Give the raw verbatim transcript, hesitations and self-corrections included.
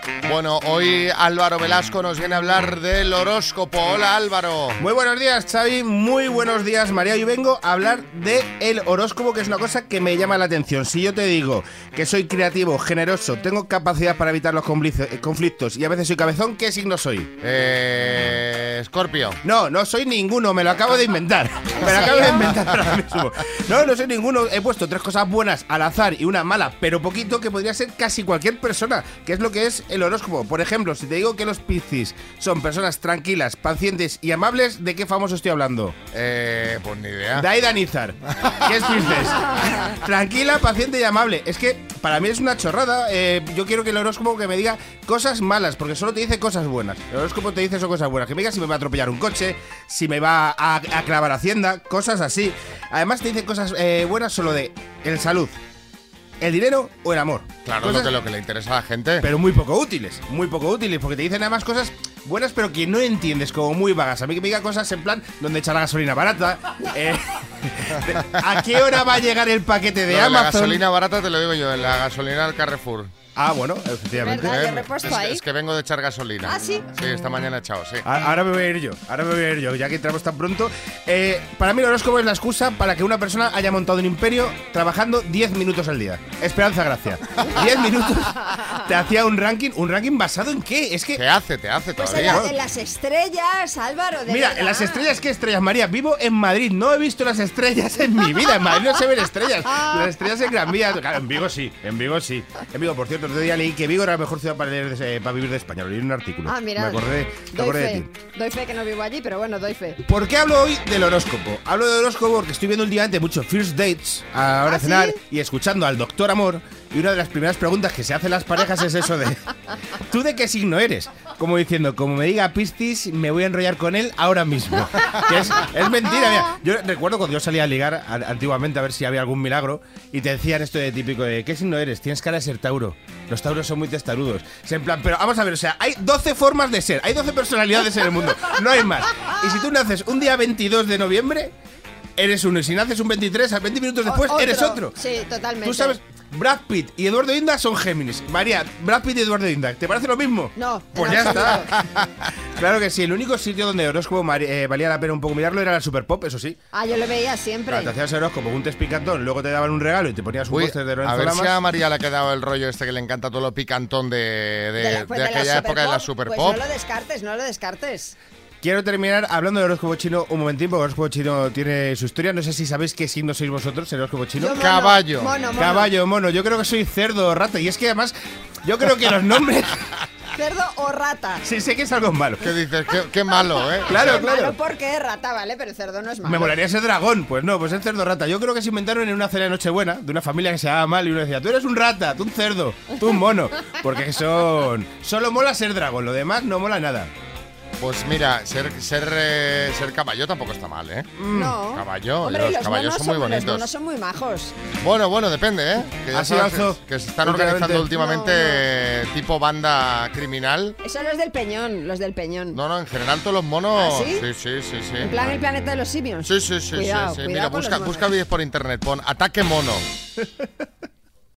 Bueno, hoy Álvaro Velasco nos viene a hablar del horóscopo. Hola, Álvaro. Muy buenos días, Xavi. Muy buenos días, María. Hoy vengo a hablar del horóscopo, que es una cosa que me llama la atención. Si yo te digo que soy creativo, generoso, tengo capacidad para evitar los conflictos y a veces soy cabezón, ¿qué signo soy? Eh... Escorpio. No, no soy ninguno, me lo acabo de inventar. Me lo acabo de inventar ahora mismo. No, no soy ninguno. He puesto tres cosas buenas al azar y una mala, pero poquito, que podría ser casi cualquier persona, que es lo que es el horóscopo. Por ejemplo, si te digo que los Piscis son personas tranquilas, pacientes y amables, ¿de qué famoso estoy hablando? Eh, pues ni idea. De Aida Nízar. ¿Qué es Piscis? Tranquila, paciente y amable. Es que para mí es una chorrada. Eh, yo quiero que el horóscopo que me diga cosas malas, porque solo te dice cosas buenas. El horóscopo te dice eso, cosas buenas. Que me diga si me va a atropellar un coche, si me va a, a clavar Hacienda, cosas así. Además te dice cosas eh, buenas solo de el salud, el dinero o el amor. Claro, cosas, lo, que, lo que le interesa a la gente. Pero muy poco útiles, muy poco útiles, porque te dicen además cosas buenas pero que no entiendes, como muy vagas. A mí que me diga cosas en plan, donde echar la gasolina barata, eh, ¿a qué hora va a llegar el paquete de no, Amazon? La gasolina barata te lo digo yo, en la gasolina del Carrefour. Ah, bueno, efectivamente. ¿Verdad? Eh, Yo he repuesto es, ahí. es que vengo de echar gasolina. ¿Ah, sí? Sí, esta mañana he echado, sí. Ahora me voy a ir yo, ahora me voy a ir yo, ya que entramos tan pronto. Eh, para mí el horóscopo es la excusa para que una persona haya montado un imperio trabajando diez minutos al día. Esperanza Gracia. diez minutos te hacía un ranking, ¿un ranking basado en qué? Es que... ¿Qué hace? Te hace Pues en, todavía. la- en las estrellas, Álvaro. De Mira, verdad. en las estrellas, ¿qué estrellas, María? Vivo en Madrid, no he visto las estrellas en mi vida. En Madrid no se ven estrellas. Las estrellas en Gran Vía. Claro, en Vigo sí, en Vigo sí. En Vigo, por cierto, el otro día leí que Vigo era la mejor ciudad para, leer de- para vivir de España. Lo leí en un artículo. Ah, mira. Me acordé, me Doy acordé de fe. ti. Doy fe que no vivo allí, pero bueno, doy fe. ¿Por qué hablo hoy del horóscopo? Hablo del horóscopo porque estoy viendo últimamente mucho First Dates a hora ¿Ah, de cenar sí? y escuchando al Doctor Amor. Y una de las primeras preguntas que se hacen las parejas es eso de ¿tú de qué signo eres? Como diciendo, como me diga Piscis, me voy a enrollar con él ahora mismo. Que es, es mentira, mira. Yo recuerdo cuando yo salía a ligar a- antiguamente a ver si había algún milagro y te decían esto de típico de ¿qué signo eres? Tienes cara de ser Tauro. Los Tauros son muy testarudos. O sea, en plan, pero vamos a ver, o sea, hay doce formas de ser, hay doce personalidades en el mundo, no hay más. Y si tú naces un día veintidós de noviembre, eres uno. Y si naces un veintitrés, a veinte minutos después, O- eres otro. Sí, totalmente. Tú sabes, Brad Pitt y Eduardo Inda son Géminis. María, Brad Pitt y Eduardo Inda, ¿te parece lo mismo? No, en Pues ya absoluto. está. Claro que sí, el único sitio donde el horóscopo mari- eh, valía la pena un poco mirarlo era la Super Pop, eso sí. Ah, yo lo veía siempre. Claro, te hacías el horóscopo con un test picantón, luego te daban un regalo y te ponías un Uy, póster de a Lorenzo ver si a Lamas. María le ha quedado el rollo este que le encanta todo lo picantón de, de, De la- pues de de la aquella Super época de la Pop. Super Pues Pop. no lo descartes, no lo descartes. Quiero terminar hablando del horóscopo chino un momentín, porque el horóscopo chino tiene su historia. No sé si sabéis qué signo sois vosotros, el horóscopo chino. Yo mono, Caballo. Mono, mono. Caballo, mono. Yo creo que soy cerdo o rata. Y es que además, yo creo que los nombres... Cerdo o rata. Sí, sé que es algo malo. ¿Qué dices? Qué, qué malo, ¿eh? Claro, Es malo claro. porque es rata, ¿vale? Pero cerdo no es malo. Me molaría ser dragón. Pues no, pues es cerdo rata. Yo creo que se inventaron en una cena de Nochebuena de una familia que se llamaba mal y uno decía, tú eres un rata, tú un cerdo, tú un mono. Porque son... Solo mola ser dragón, lo demás no mola nada. Pues mira, ser, ser, eh, ser caballo tampoco está mal, ¿eh? No. Caballo, Hombre, los los caballos monos son muy Los bonitos. monos son muy majos. Bueno, bueno, depende, ¿eh? Que, ya Así sabes alzo. que, que se están Últimamente. organizando últimamente No, no. eh, tipo banda criminal. Esos son los del Peñón, los del Peñón. No, no, en general todos los monos. ¿Ah, sí? Sí, sí, sí, sí. En plan el planeta de los simios. Sí, sí, sí, Cuidado, sí, sí. cuidado Mira, con busca, los monos. busca vídeos por internet, pon ataque mono.